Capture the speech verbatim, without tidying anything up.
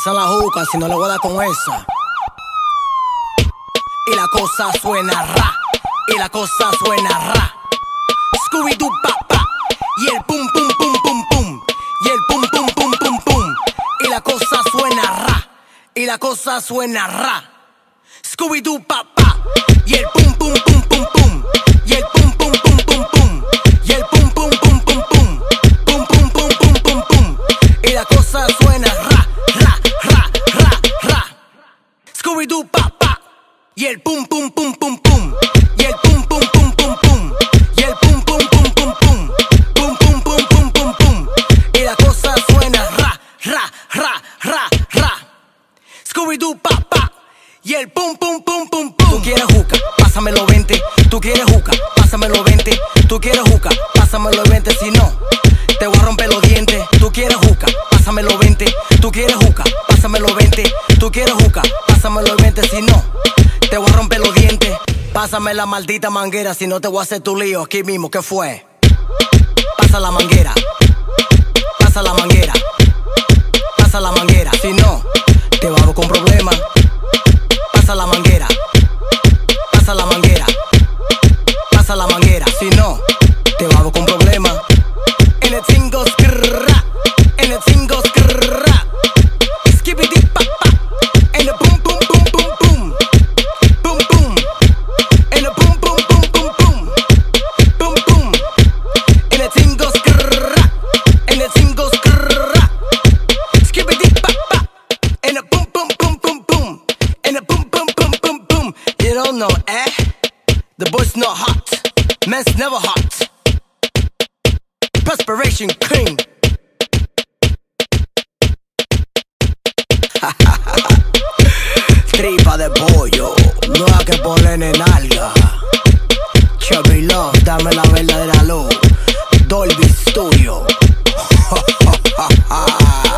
Esa es la juca, si no le voy a dar con esa. Y la cosa suena ra, y la cosa suena ra. Scooby-Doo pa pa, y el pum pum pum pum pum, y el pum pum pum pum pum. Y la cosa suena ra, y la cosa suena ra. Scooby-Doo pa pa, y el pum pum pum pum pum, y el pum pum pum pum pum, y el pum pum pum pum pum, pum pum pum pum pum pum. Y la cosa suena ra, ra, ra, ra, ra. Scooby-Doo pa pa, y el pum pum pum pum pum, y el pum pum pum pum pum, y el pum pum pum pum pum, pum pum pum pum pum pum. Y la cosa suena ra, ra, ra, ra, ra. Scooby-Doo pa pa, y el pum pum pum pum pum. Tú quieres juca, pásamelo veinte. Tú quieres juca, pásamelo veinte. Tú quieres juca, pásamelo veinte. Si no, te voy a romper los dientes. Tú quieres juca, pásamelo veinte. Tú quieres juca, pásamelo veinte. Tú quieres juca, pásamelo veinte. Si no, te voy a romper los dientes. Pásame la maldita manguera, si no te voy a hacer tu lío aquí mismo. ¿Qué fue? Pasa la manguera, pasa la manguera, pasa la manguera. Si no, te vamos con problemas. Pasa la manguera, pasa la manguera, pasa la manguera. Si no, te vamos con problemas. En el cingo skrrra, en el cingo skrrra. Skibidi pa pa, en el pum pum pum pum pum, pum pum. En el pum pum pum pum pum, pum pum. En el cingo skrrra, en el cingo skrrra. Skibidi pa pa, en el pum pum pum pum pum, en el pum pum pum pum pum. You don't know, eh? The boy's not hot, man's never hot. Perspiration cream. Tripa de pollo, no hay que ponerle nalga. Chubby Love, dame la verdadera luz. Dolby Studio.